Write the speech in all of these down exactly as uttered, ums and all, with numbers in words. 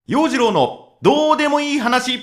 陽次郎のどうでもいい話。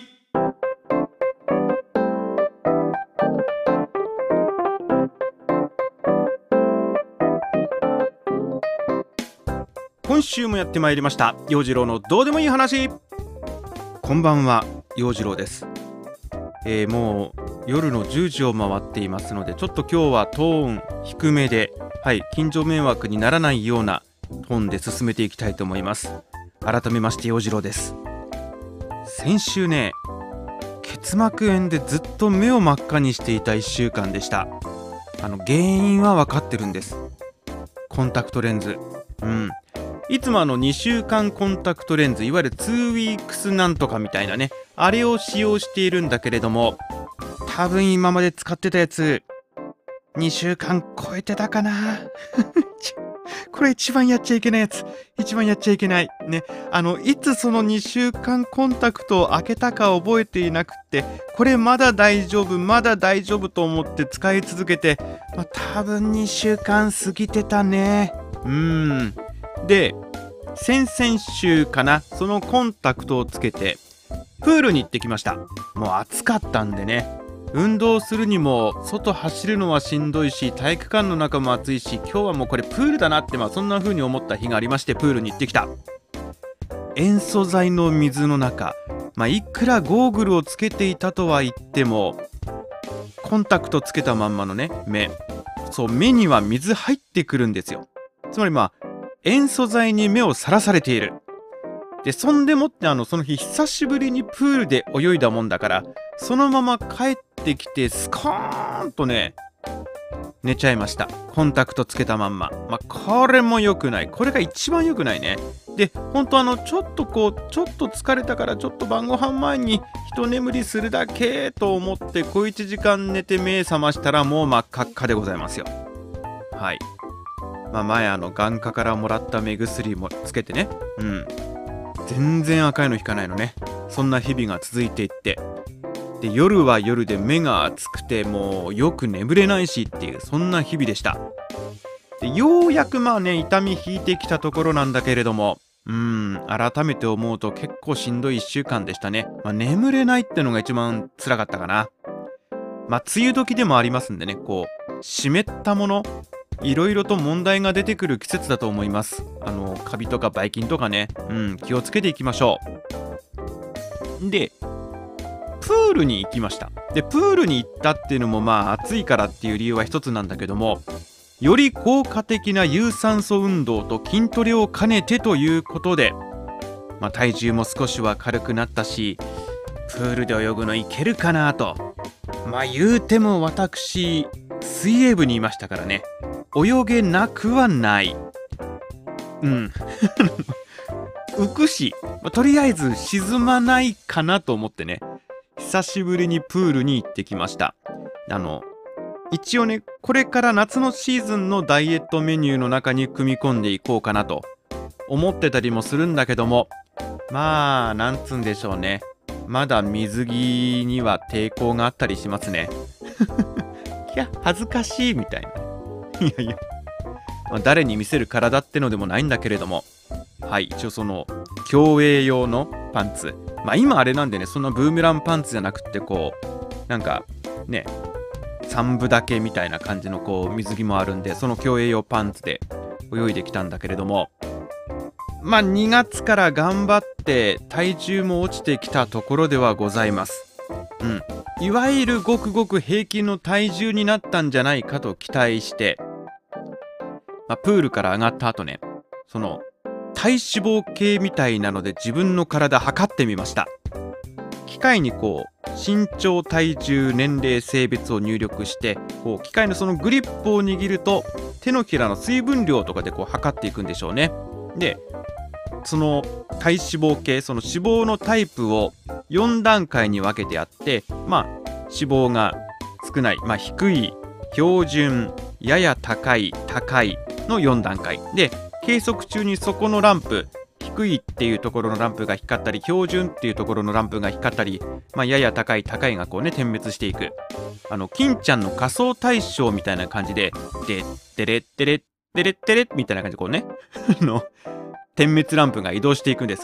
今週もやってまいりました陽次郎のどうでもいい話。こんばんは、陽次郎です。えー、もう夜のじゅうじを回っていますので、ちょっと今日はトーン低めで、はい、近所迷惑にならないようなトーンで進めていきたいと思います。改めまして陽次郎です。先週ね、結膜炎でずっと目を真っ赤にしていたいっしゅうかんでした。あの原因は分かってるんです。コンタクトレンズ、うんいつもあのにしゅうかんコンタクトレンズ、いわゆるにウィークスなんとかみたいなね、あれを使用しているんだけれども、多分今まで使ってたやつにしゅうかん超えてたかなこれ一番やっちゃいけないやつ、一番やっちゃいけないね。あのいつそのにしゅうかんコンタクトを開けたか覚えていなくって、これまだ大丈夫まだ大丈夫と思って使い続けて、まあ、多分にしゅうかん過ぎてたね。うーんで、先々週かな、そのコンタクトをつけてプールに行ってきました。もう暑かったんでね、運動するにも外走るのはしんどいし、体育館の中も暑いし、今日はもうこれプールだなって、まあそんな風に思った日がありまして、プールに行ってきた。塩素剤の水の中、まあいくらゴーグルをつけていたとは言っても、コンタクトつけたまんまのね目、そう目には水入ってくるんですよ。つまりまあ塩素剤に目をさらされている。でそんでもってあのその日久しぶりにプールで泳いだもんだから、そのまま帰ってきてスコーンとね寝ちゃいました。コンタクトつけたまんま。まあこれも良くない。これが一番良くないね。で本当あのちょっとこうちょっと疲れたからちょっと晩ご飯前に一眠りするだけと思って小いちじかん寝て目覚ましたら、もう真っ赤っかでございますよ。はい。まあ、前あの眼科からもらった目薬もつけてね、うん全然赤いの引かないのね。そんな日々が続いていって、で夜は夜で目が熱くてもうよく眠れないしっていう、そんな日々でした。でようやくまあね痛み引いてきたところなんだけれども、うーん改めて思うと結構しんどいいっしゅうかんでしたね。まあ、眠れないってのが一番辛かったかな。まあ梅雨時でもありますんでね、こう湿ったものいろいろと問題が出てくる季節だと思います。あのカビとかばい菌とかね、うん気をつけていきましょう。でプールに行きました。でプールに行ったっていうのもまあ暑いからっていう理由は一つなんだけども、より効果的な有酸素運動と筋トレを兼ねてということで、まあ、体重も少しは軽くなったし、プールで泳ぐのいけるかなと。まあ言うても私水泳部にいましたからね、泳げなくはない。うん浮くし、まあ、とりあえず沈まないかなと思ってね、久しぶりにプールに行ってきました。あの一応ね、これから夏のシーズンのダイエットメニューの中に組み込んでいこうかなと思ってたりもするんだけども、まあなんつうんでしょうね、まだ水着には抵抗があったりしますねいや恥ずかしいみたいな。いやいや、まあ、誰に見せる体ってのでもないんだけれども、はい、一応その競泳用のパンツ、まあ今あれなんでね、そんなブーメランパンツじゃなくってこうなんかねさんぶだけみたいな感じのこう水着もあるんで、その競泳用パンツで泳いできたんだけれども、まあにがつから頑張って体重も落ちてきたところではございます。うんいわゆるごくごく平均の体重になったんじゃないかと期待して、まあ、プールから上がった後ね、その体脂肪計みたいなので自分の体測ってみました。機械にこう身長体重年齢性別を入力して、こう機械のそのグリップを握ると手のひらの水分量とかでこう測っていくんでしょうね。でその体脂肪計、その脂肪のタイプをよんだんかいに分けてあって、まあ脂肪が少ない、まあ、低い、標準、やや高い、高いのよんだんかいで、計測中にそこのランプ、低いっていうところのランプが光ったり、標準っていうところのランプが光ったり、まあ、やや高い、高いがこうね点滅していく、あの金ちゃんの仮想大賞みたいな感じで、でってれってれってれってれみたいな感じでこうねの点滅ランプが移動していくんですわ。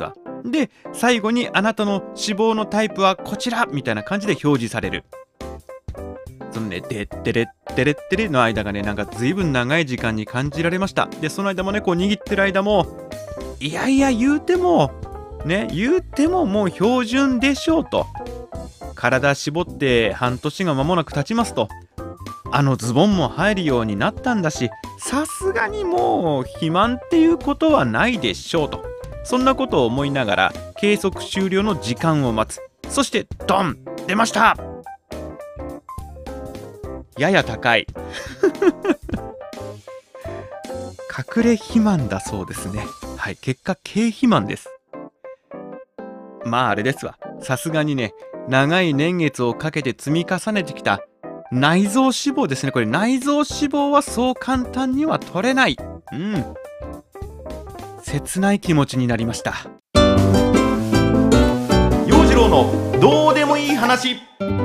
で最後にあなたの脂肪のタイプはこちらみたいな感じで表示される。そのね、でってれってれってれの間がね、なんか随分長い時間に感じられました。でその間もね、こう握ってる間も、いやいや言うてもね、言うてももう標準でしょうと。体絞って半年が間もなく経ちますと、あのズボンも入るようになったんだし、さすがにもう肥満っていうことはないでしょうと。そんなことを思いながら計測終了の時間を待つ。そしてドン、出ました。やや高い隠れ肥満だそうですね。はい、結果軽肥満です。まああれですわ、さすがにね、長い年月をかけて積み重ねてきた内臓脂肪ですね。これ内臓脂肪はそう簡単には取れない。うん、切ない気持ちになりました。陽次郎のどうでもいい話。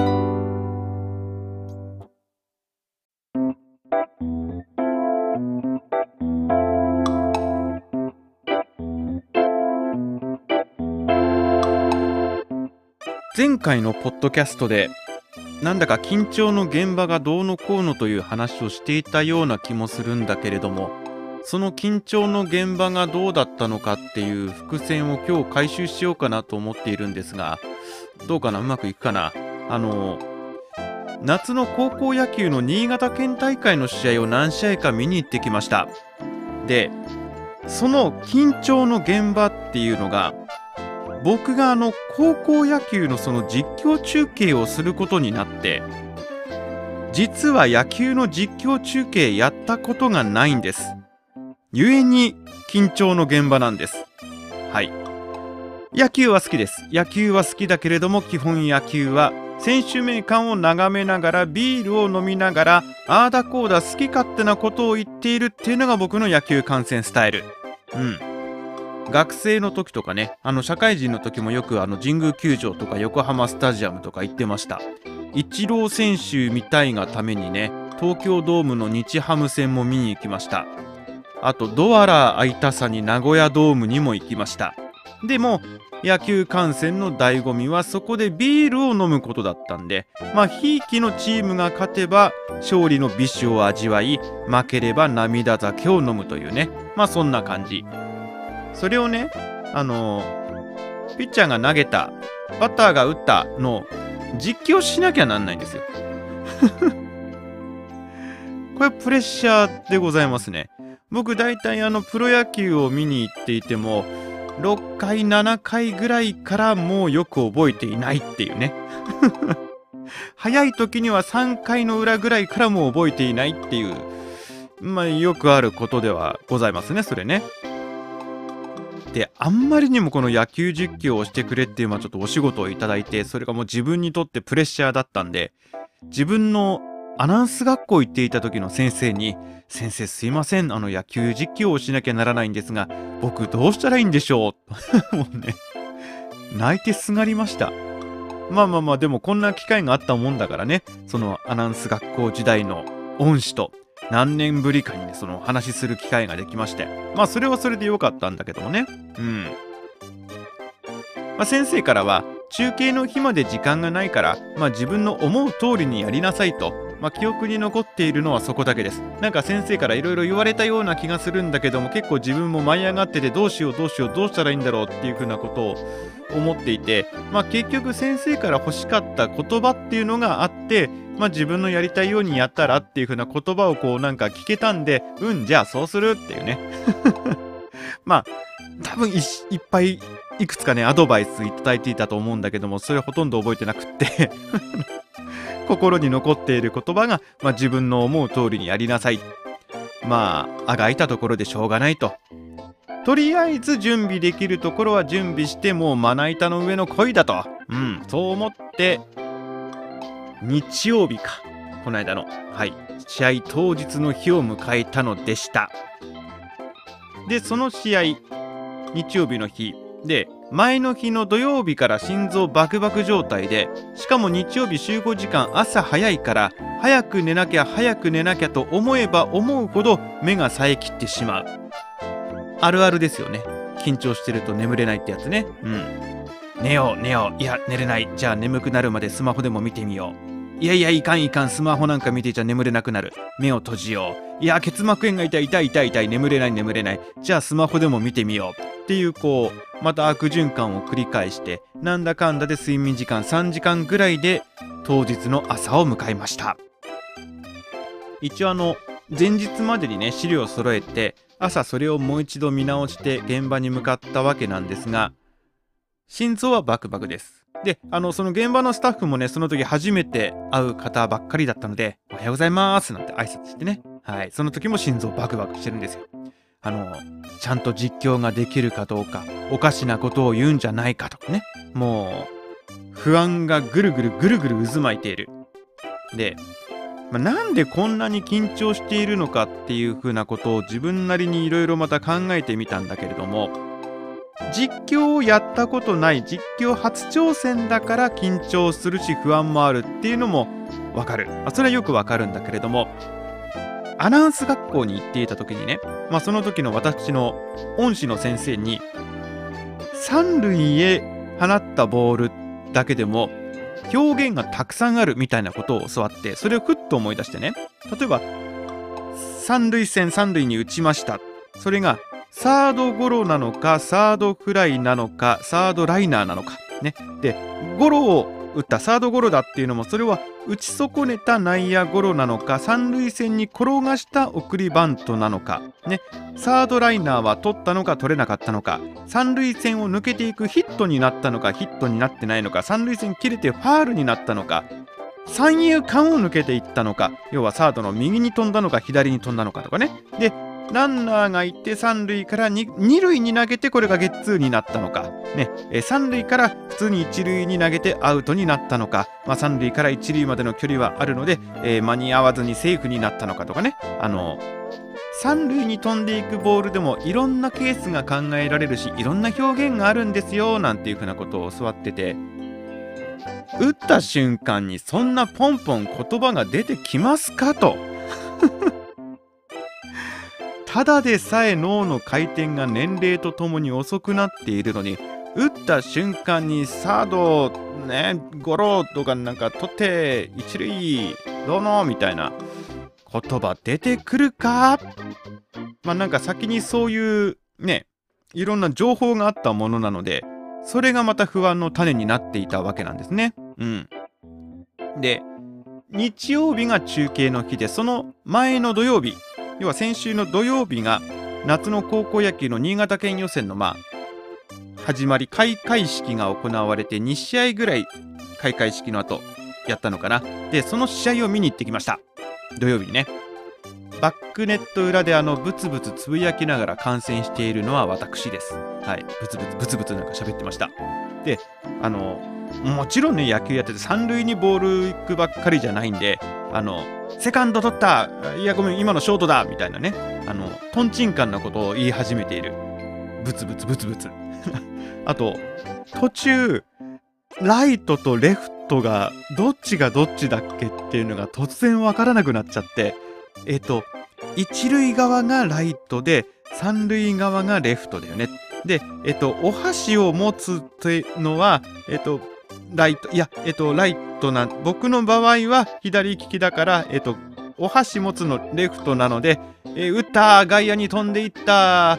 前回のポッドキャストでなんだか緊張の現場がどうのこうのという話をしていたような気もするんだけれども、その緊張の現場がどうだったのかっていう伏線を今日回収しようかなと思っているんですが、どうかな、うまくいくかな。あの夏の高校野球の新潟県大会の試合を何試合か見に行ってきました。でその緊張の現場っていうのが、僕があの高校野球のその実況中継をすることになって、実は野球の実況中継やったことがないんです。ゆえに緊張の現場なんです。はい、野球は好きです。野球は好きだけれども、基本野球は選手名鑑を眺めながらビールを飲みながらああだこうだ好き勝手なことを言っているっていうのが僕の野球観戦スタイル。うん学生の時とかね、あの社会人の時もよくあの神宮球場とか横浜スタジアムとか行ってました。イチロー選手見たいがためにね、東京ドームの日ハム戦も見に行きました。あとドアラ空いたさに名古屋ドームにも行きました。でも野球観戦の醍醐味はそこでビールを飲むことだったんで、まあひいきのチームが勝てば勝利の美酒を味わい、負ければ涙酒を飲むというね、まあそんな感じ。それをね、あのー、ピッチャーが投げた、バッターが打ったの実況しなきゃなんないんですよこれプレッシャーでございますね。僕大体あのプロ野球を見に行っていてもろっかいななかいぐらいからもうよく覚えていないっていうね早い時にはさんかいの裏ぐらいからも覚えていないっていう、まあよくあることではございますね、それね。であんまりにもこの野球実況をしてくれっていう、まあ、ちょっとお仕事をいただいて、それがもう自分にとってプレッシャーだったんで、自分のアナウンス学校行っていた時の先生に、先生すいません、あの野球実況をしなきゃならないんですが僕どうしたらいいんでしょうもうね、泣いてすがりました。まあまあまあ、でもこんな機会があったもんだからね、そのアナウンス学校時代の恩師と何年ぶりかにね、その話する機会ができまして、まあそれはそれで良かったんだけどもね。うん。まあ、先生からは中継の日まで時間がないから、まあ自分の思う通りにやりなさいと。まあ記憶に残っているのはそこだけです。なんか先生からいろいろ言われたような気がするんだけども、結構自分も舞い上がってて、どうしようどうしようどうしたらいいんだろうっていうふうなことを思っていて、まあ結局先生から欲しかった言葉っていうのがあって、まあ自分のやりたいようにやったらっていう風な言葉をこうなんか聞けたんで、うんじゃあそうするっていうねまあ多分 い, いっぱいいくつかねアドバイスいただいていたと思うんだけども、それほとんど覚えてなくって心に残っている言葉が、まあ、自分の思う通りにやりなさい、まああがいたところでしょうがないと、とりあえず準備できるところは準備して、もうまな板の上の恋だと、うんそう思って日曜日か、この間の、はい、試合当日の日を迎えたのでした。でその試合日曜日の日で、前の日の土曜日から心臓バクバク状態で、しかも日曜日集合時間朝早いから、早く寝なきゃ早く寝なきゃと思えば思うほど目が冴えきってしまう。あるあるですよね。 緊張してると眠れないってやつね。うん。寝よう寝よう。いや寝れない。じゃあ眠くなるまでスマホでも見てみよう。いやいやいかんいかん。スマホなんか見てちゃ眠れなくなる。目を閉じよう。いや結膜炎が痛い痛い痛い痛い。眠れない眠れない。じゃあスマホでも見てみよう。っていうこうまた悪循環を繰り返して、なんだかんだで睡眠時間さんじかんぐらいで当日の朝を迎えました。一応あの前日までにね資料を揃えて、朝それをもう一度見直して現場に向かったわけなんですが、心臓はバクバクです。で、あのその現場のスタッフもねその時初めて会う方ばっかりだったので、おはようございますなんて挨拶してね、はい、その時も心臓バクバクしてるんですよ。あのちゃんと実況ができるかどうか、おかしなことを言うんじゃないかとかね、もう不安がぐるぐるぐるぐる渦巻いている。で、まあ、なんでこんなに緊張しているのかっていうふうなことを自分なりにいろいろまた考えてみたんだけれども、実況をやったことない、実況初挑戦だから緊張するし不安もあるっていうのもわかる。まあ、それはよくわかるんだけれども、アナウンス学校に行っていた時にね、まあ、その時の私の恩師の先生に、三塁へ放ったボールだけでも表現がたくさんあるみたいなことを教わって、それをふっと思い出してね、例えば三塁線三塁に打ちました。それがサードゴロなのか、サードフライなのか、サードライナーなのかね。で、ゴロを打ったサードゴロだっていうのも、それは打ち損ねた内野ゴロなのか、三塁線に転がした送りバントなのかね。サードライナーは取ったのか取れなかったのか、三塁線を抜けていくヒットになったのかヒットになってないのか、三塁線切れてファールになったのか、三遊間を抜けていったのか、要はサードの右に飛んだのか左に飛んだのかとかね。でランナーがいて三塁からに二塁に投げてこれがゲッツーになったのか、ねえー、三塁から普通に一塁に投げてアウトになったのか、まあ、三塁から一塁までの距離はあるので、えー、間に合わずにセーフになったのかとかね、あの三塁に飛んでいくボールでもいろんなケースが考えられるし、いろんな表現があるんですよなんていうふうなことを教わってて、打った瞬間にそんなポンポン言葉が出てきますかとただでさえ脳の回転が年齢とともに遅くなっているのに、打った瞬間にサードねゴロとかなんか取って一塁どうのみたいな言葉出てくるか。まあなんか先にそういうねいろんな情報があったものなので、それがまた不安の種になっていたわけなんですね。うん。で、日曜日が中継の日で、その前の土曜日、要は先週の土曜日が夏の高校野球の新潟県予選のまあ始まり、開会式が行われてに試合ぐらい開会式の後やったのかな。で、その試合を見に行ってきました。土曜日にね。バックネット裏であのブツブツつぶやきながら観戦しているのは私です。はい、ブツブツブツブツなんか喋ってました。で、あのもちろんね野球やってて三塁にボール行くばっかりじゃないんで、あのセカンド取った、いやごめん今のショートだみたいなね、あのトンチンカンなことを言い始めている。ブツブツブツブツあと途中ライトとレフトがどっちがどっちだっけっていうのが突然わからなくなっちゃって、えっと一塁側がライトで三塁側がレフトだよね。で、えっとお箸を持つというのはえっとライトいやえっとライトな僕の場合は左利きだからえっとお箸持つのレフトなので、えー、打った外野に飛んでいった、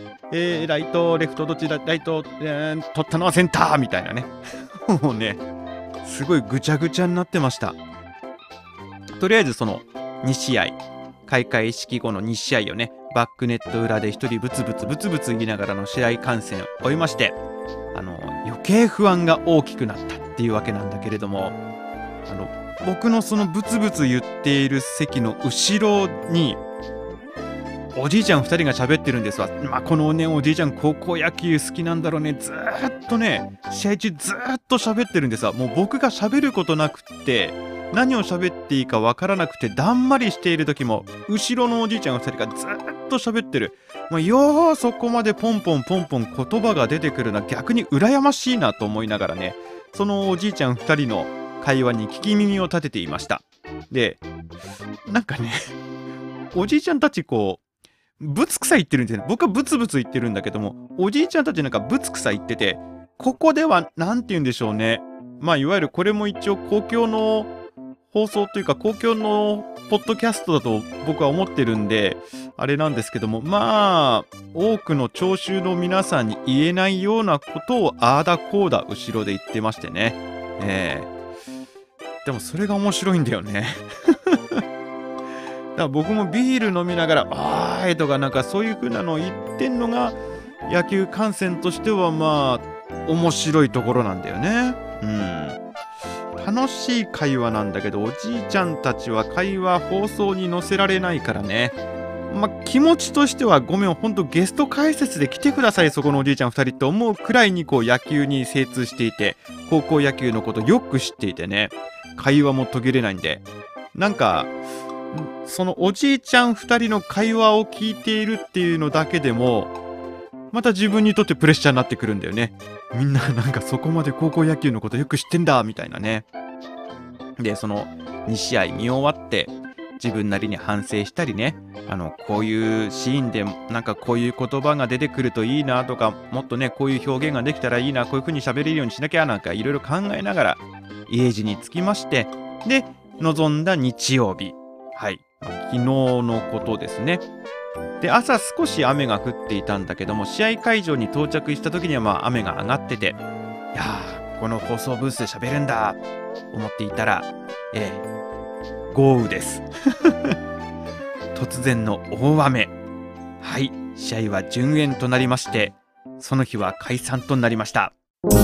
えー、ライトレフトどっちだライト、えー、取ったのはセンターみたいなねもうねすごいぐちゃぐちゃになってました。とりあえずそのに試合開会式後のに試合をねバックネット裏で一人ブツブツブツブツ言いながらの試合観戦を終えまして、あの余計不安が大きくなったっていうわけなんだけれども、あの僕のそのブツブツ言っている席の後ろにおじいちゃんふたりが喋ってるんですわ。まあこのねおじいちゃん高校野球好きなんだろうね。ずーっとね試合中ずーっと喋ってるんですわ。もう僕が喋ることなくって何を喋っていいかわからなくてだんまりしている時も後ろのおじいちゃんふたりがずーっと喋ってる。まあ、よーそこまでポンポンポンポン言葉が出てくるのは逆に羨ましいなと思いながらね、そのおじいちゃんふたりの会話に聞き耳を立てていました。で、なんかねおじいちゃんたちこうぶつくさ言ってるんですよね。僕はブツブツ言ってるんだけども、おじいちゃんたちなんかぶつくさ言ってて、ここではなんて言うんでしょうね。まあいわゆるこれも一応公共の放送というか公共のポッドキャストだと僕は思ってるんであれなんですけども、まあ多くの聴衆の皆さんに言えないようなことをああだこうだ後ろで言ってましてね。ええでもそれが面白いんだよね。だから僕もビール飲みながら「あーい」とかなんかそういう風なのを言ってんのが野球観戦としてはまあ面白いところなんだよね。うん楽しい会話なんだけど、おじいちゃんたちは会話放送に載せられないからね。まあ気持ちとしてはごめん、ほんとゲスト解説で来てください、そこのおじいちゃんふたりって思うくらいにこう野球に精通していて、高校野球のことよく知っていてね、会話も途切れないんで、なんかそのおじいちゃんふたりの会話を聞いているっていうのだけでもまた自分にとってプレッシャーになってくるんだよね。みんななんかそこまで高校野球のことよく知ってんだみたいなね。でそのに試合見終わって自分なりに反省したりね、あのこういうシーンでなんかこういう言葉が出てくるといいなとか、もっとねこういう表現ができたらいいな、こういう風に喋れるようにしなきゃなんかいろいろ考えながら家路に着きまして、で臨んだ日曜日、はい昨日のことですね。で朝少し雨が降っていたんだけども、試合会場に到着した時にはまあ雨が上がってて、いやーこの放送ブースで喋るんだ思っていたら、ええ、豪雨です。突然の大雨。はい、試合は順延となりまして、その日は解散となりました。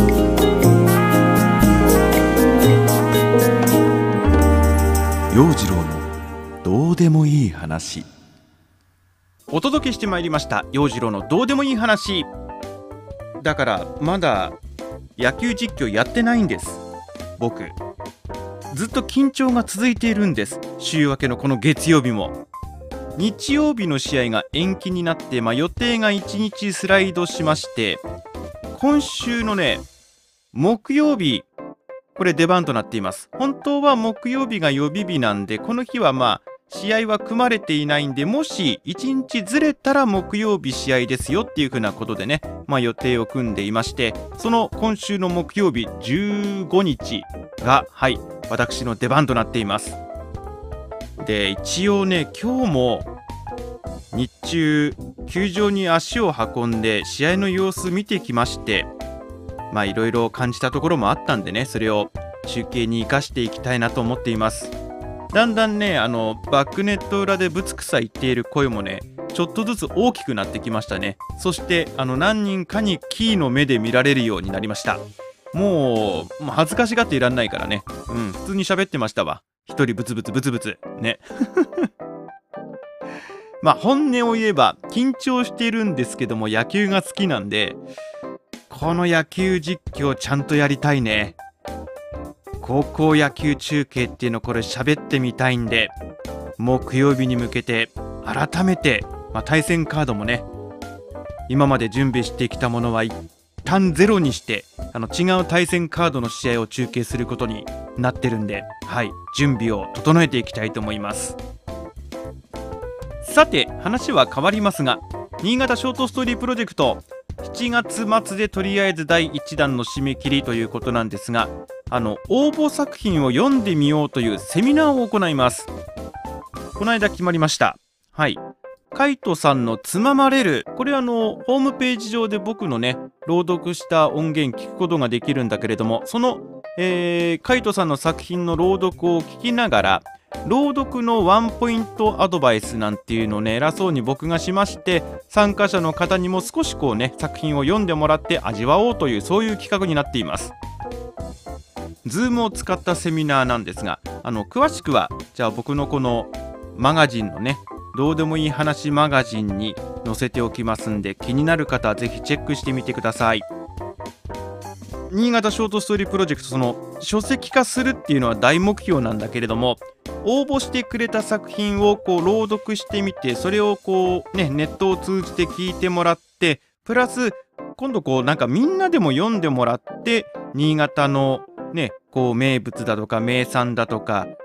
陽次郎のどうでもいい話。 お届けしてまいりました陽次郎のどうでもいい話。だからまだ野球実況やってないんです。僕ずっと緊張が続いているんです。週明けのこの月曜日も日曜日の試合が延期になって、まあ、予定がいちにちスライドしまして、今週のね木曜日これ出番となっています。本当は木曜日が予備日なんで、この日はまあ試合は組まれていないんで、もしいちにちずれたら木曜日試合ですよっていう風なことでね、まあ、予定を組んでいまして、その今週の木曜日じゅうごにちがはい私の出番となっています。で一応ね今日も日中球場に足を運んで試合の様子見てきまして、まあいろいろ感じたところもあったんでね、それを中継に生かしていきたいなと思っています。だんだんねあのバックネット裏でぶつくさ言っている声もねちょっとずつ大きくなってきましたね。そしてあの何人かにキーの目で見られるようになりました。もう、もう恥ずかしがっていらんないからね、うん、普通に喋ってましたわ。一人ブツブツブツブツね。まあ本音を言えば緊張しているんですけども、野球が好きなんでこの野球実況ちゃんとやりたいね。高校野球中継っていうのこれ喋ってみたいんで、木曜日に向けて改めて、まあ、対戦カードもね今まで準備してきたものは一旦ゼロにして、あの違う対戦カードの試合を中継することになってるんで、はい準備を整えていきたいと思います。さて話は変わりますが、新潟ショートストーリープロジェクトしちがつ末でとりあえずだいいちだんの締め切りということなんですが、あの応募作品を読んでみようというセミナーを行います。この間決まりました。はい、カイトさんのつままれる、これはあのホームページ上で僕のね朗読した音源聞くことができるんだけれども、その、えー、カイトさんの作品の朗読を聞きながら朗読のワンポイントアドバイスなんていうのをね偉そうに僕がしまして、参加者の方にも少しこうね作品を読んでもらって味わおうという、そういう企画になっています。ズームを使ったセミナーなんですが、あの詳しくはじゃあ僕のこのマガジンのねどうでもいい話マガジンに載せておきますんで、気になる方はぜひチェックしてみてください。新潟ショートストーリープロジェクト、その書籍化するっていうのは大目標なんだけれども、応募してくれた作品をこう朗読してみて、それをこうねネットを通じて聞いてもらって、プラス今度こうなんかみんなでも読んでもらって、新潟のねこう名物だとか名産だとか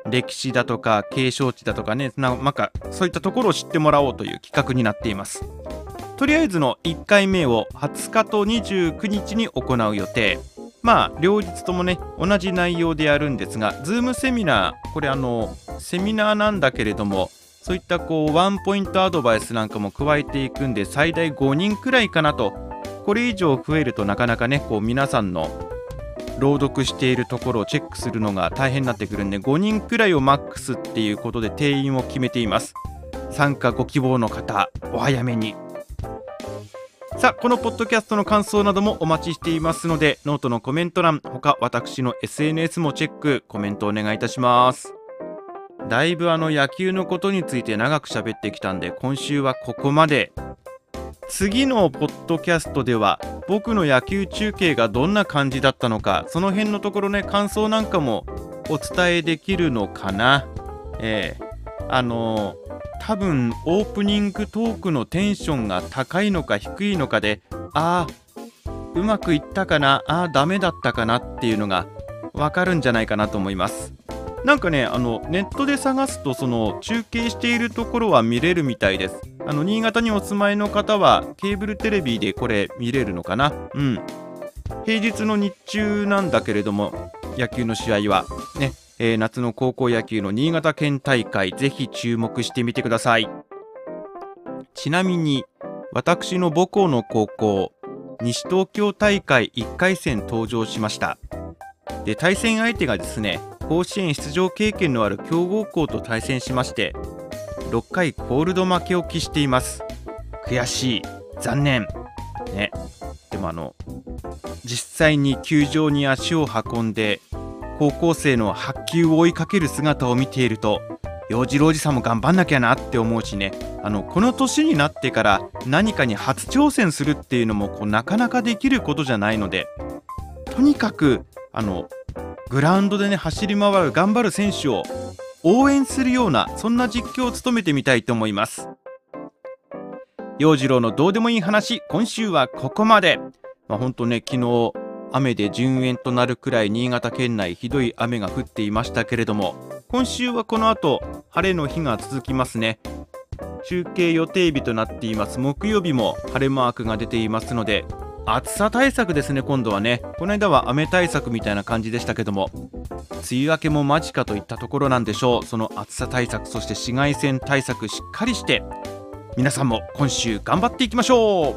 歴史だとか景勝地だとかね、ななんかそういったところを知ってもらおうという企画になっています。とりあえずのいっかいめをはつかとにじゅうくにちに行う予定。まあ両日ともね同じ内容でやるんですが、ズームセミナー、これあのセミナーなんだけれども、そういったこうワンポイントアドバイスなんかも加えていくんで、最大ごにんくらいかなと。これ以上増えるとなかなかね、こう皆さんの朗読しているところをチェックするのが大変になってくるんで、ごにんくらいをマックスっていうことで定員を決めています。参加ご希望の方、お早めに。さあ、このポッドキャストの感想などもお待ちしていますので、ノートのコメント欄、他私の エスエヌエス もチェック、コメントお願いいたします。だいぶあの野球のことについて長く喋ってきたんで、今週はここまで。次のポッドキャストでは僕の野球中継がどんな感じだったのか、その辺のところね、感想なんかもお伝えできるのかな。ええあのー、多分オープニングトークのテンションが高いのか低いのかで、あーうまくいったかな、あーダメだったかなっていうのがわかるんじゃないかなと思います。なんかね、あのネットで探すとその中継しているところは見れるみたいです。あの新潟にお住まいの方はケーブルテレビでこれ見れるのかな。うん。平日の日中なんだけれども、野球の試合はね、えー、夏の高校野球の新潟県大会、ぜひ注目してみてください。ちなみに私の母校の高校、西東京大会いっかいせん登場しました。で、対戦相手がですね、甲子園出場経験のある強豪校と対戦しまして、ろっかいコールド負けを喫しています。悔しい、残念ね。でもあの実際に球場に足を運んで高校生の白球を追いかける姿を見ていると、洋次郎おじさんも頑張んなきゃなって思うしね、あのこの年になってから何かに初挑戦するっていうのもこうなかなかできることじゃないので、とにかくあのグラウンドでね走り回る頑張る選手を応援するような、そんな実況を務めてみたいと思います。洋次郎のどうでもいい話、今週はここまで。まあ、ほんとね、昨日雨で順延となるくらい新潟県内ひどい雨が降っていましたけれども、今週はこの後晴れの日が続きますね。中継予定日となっています木曜日も晴れマークが出ていますので、暑さ対策ですね。今度はね、この間は雨対策みたいな感じでしたけども、梅雨明けも間近といったところなんでしょう。その暑さ対策、そして紫外線対策しっかりして、皆さんも今週頑張っていきましょう。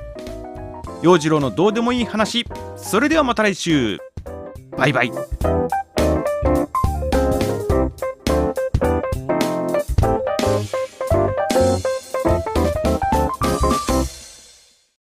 洋次郎のどうでもいい話、それではまた来週。バイバイ。